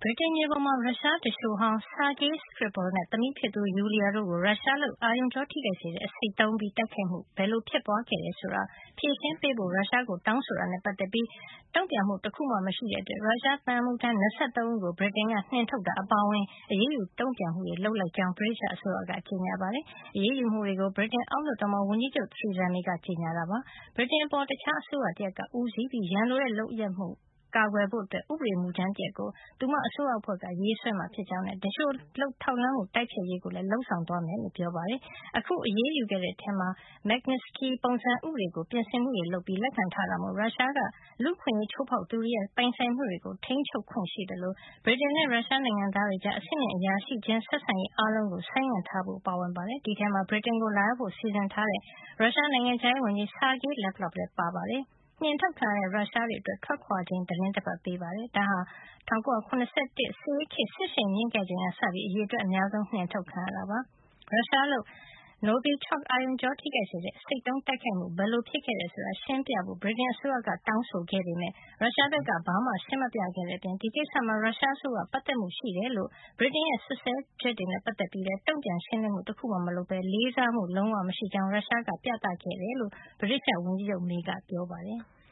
ဗြိတိန်မြေပေါ်မှာ ရုရှားသူလျှိုဟောင်း Sergei Skripal နဲ့ သမီးဖြစ်သူ Yulia တို့ကို ရုရှားလုပ် အာရုံကြောထိခိုက်စေတဲ့ အဆိပ်သုံးတိုက်ခိုက်မှု ဘယ်လိုဖြစ်ပွါးခဲ့တယ်ဆိုတာ ဖြေရှင်းပေးဖို့ ရုရှားကို တောင်းဆိုတာနဲ့ ပတ်သက်ပြီး တုန့်ပြန်မှု တခုမှ မရှိတဲ့အတွက် ရုရှားသံအမှုထမ်း ၂၃ ဦးကို ဗြိတိန်က နှင်ထုတ်တာ အပါအဝင် အရေးယူတုန့်ပြန်မှုတွေ လုပ်လိုက်ကြောင်း ဗြိတိသျှအစိုးရက ကြေညာပါတယ်။ အရေးယူမှုတွေကို ဗြိတိန်အောက်လွှတ်တော်မှာ ဝန်ကြီးချုပ် Theresa May က ကြေညာခဲ့တာ ဖြစ်ပါတယ်။ ဗြိတိန်အပေါ် တခြားအစိုးရတရပ်က ဦးစီးပြီး ရန်လိုတဲ့ လုပ်ရပ်မှုကို ကာကွယ်ဖို့ ဥပဒေမူကြမ်းတရပ်ကို သူမအစိုးရအဖွဲ့က ရေးဆွဲမှာ ဖြစ်ကြောင်းနဲ့ သူလျှိုလုပ်ထောက်လှမ်းမှု တိုက်ဖျက်ရေးကိုလည်း လုပ်ဆောင်သွားမှာ ဖြစ်ကြောင်း ပြောပါတယ်။ အခုအရေးယူခဲ့တဲ့ အထဲမှာ Magnitsky ပုံစံဥပဒေကို ပြင်ဆင်မှုတွေ လုပ်ပြီး လက်ခံထားတာမို့ ရုရှားက လူ့အခွင့်ရေး ချိုးဖေါက်သူတွေရဲ့ ပိုင်ဆိုင်မှုတွေကို ထိန်းချုပ်ခွင့်ရှိသလို ဗြိတိန်နဲ့ ရုရှားနိုင်ငံသားတွေကြား အဆင့်မြင့်အရာရှိချင်း ဆက်ဆံရေး အားလုံးကို ဆိုင်းငံ့ထားဖို့ ပါဝင်ပါတယ်။ ဒီအထဲမှာ ဗြိတိန်ကို လာရောက်ဖို့ စီစဉ်ထားတဲ့ ရုရှားနိုင်ငံခြားရေးဝန်ကြီး Sergey Lavrov လည်း ပါဝင်ပါတယ်။ နှင်ထုတ်ခံရတဲ့ ရုရှားတွေအတွက် ထွက်ခွါချိန် သီတင်းတပတ်ပဲ ပေးပါတယ်။ ဒါဟာ ၁၉၇၁ စစ်အေးခေတ် စစ်ရှိန်မြင့်ခဲ့ချိန်ကစပြီး အရေအတွက် အများဆုံး နှင်ထုတ်ခံရတာ ဖြစ်ပါတယ်။ ရုရှားလုပ် Novichok အာရုံကြောထိခိုက်စေတဲ့ အဆိပ်သုံးတိုက်ခိုက်မှု ဘယ်လိုဖြစ်ခဲ့တယ်ဆိုတာ ရှင်းပြဖို့ ဗြိတိန်အစိုးရက တောင်းဆိုခဲ့ပေမယ့် ရုရှားဘက်က ဘာမှ ရှင်းမပြခဲ့တဲ့အပြင် ဒီကိစ္စမှာ ရုရှားအစိုးရ ပတ်သက်မှုရှိတယ်လို့ ဗြိတိန်ရဲ့ စွပ်စွဲချက်တွေနဲ့ ပတ်သက်ပြီးလည်း တုန့်ပြန်ရှင်းလင်းမှု တခုမှ မလုပ်ပဲ လေးစားမှု လုံးဝမရှိကြောင်း ရုရှားက ပြသခဲ့တယ်လို့ ဗြိတိသျှဝန်ကြီးချုပ် May က ပြောပါတယ်။